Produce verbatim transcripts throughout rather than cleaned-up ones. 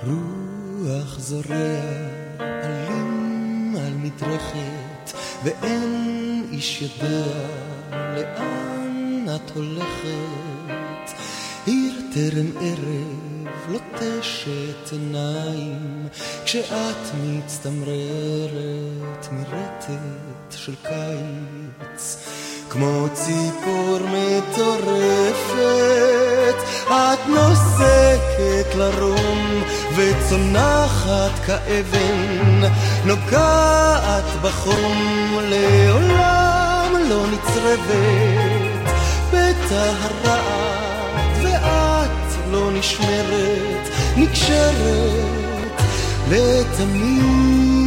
רוח זורע עלים על מדרכת ואין איש יודע לאן את הולכת. עיר טרם ערב לוטשת עיניים כשאת מצטמררת מרטט של קיץ. כמו ציפור מטורפת את נוסקת לרום וצונחת כאבן, נוגעת בחום לעולם לא נצרבת בטהרת, ואת לא נשמרת נקשרת לתמיד.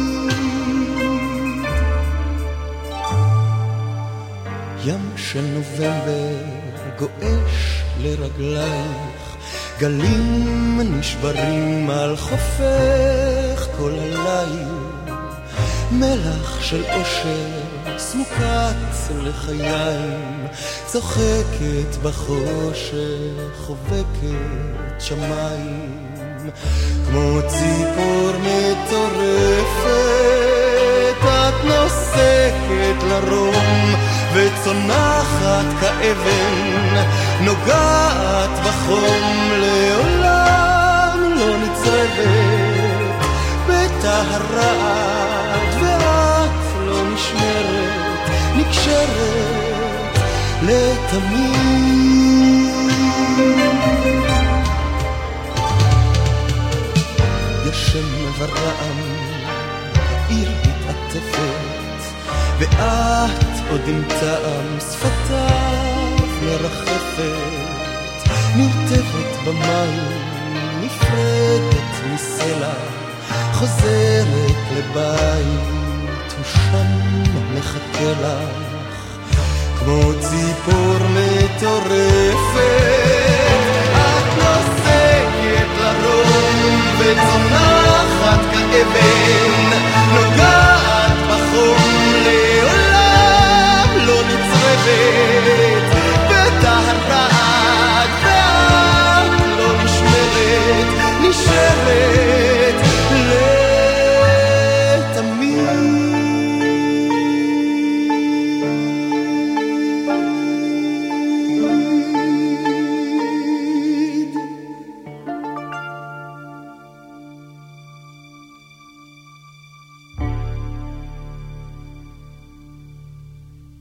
ים של נובמבר גועש לרגלייך, גלים נשברים על חופך כל הליל, מלח של אושר סמוקת לחיים, צוחקת בחושך חובקת שמיים. כמו ציפור מטורפת את נוסקת לרום וצונחת כאבן, נוגעת בחום לעולם לא נצרבת בטהרת, ואת לא נשמרת נקשרת לתמיד. גשם ורעם עיר מתעטפת ואת עוד עם טעם שפתיו מרחפת, נרטבת במים נפרדת מסלע, חוזרת לבית ושם מחכה לך. כמו ציפור מטורפת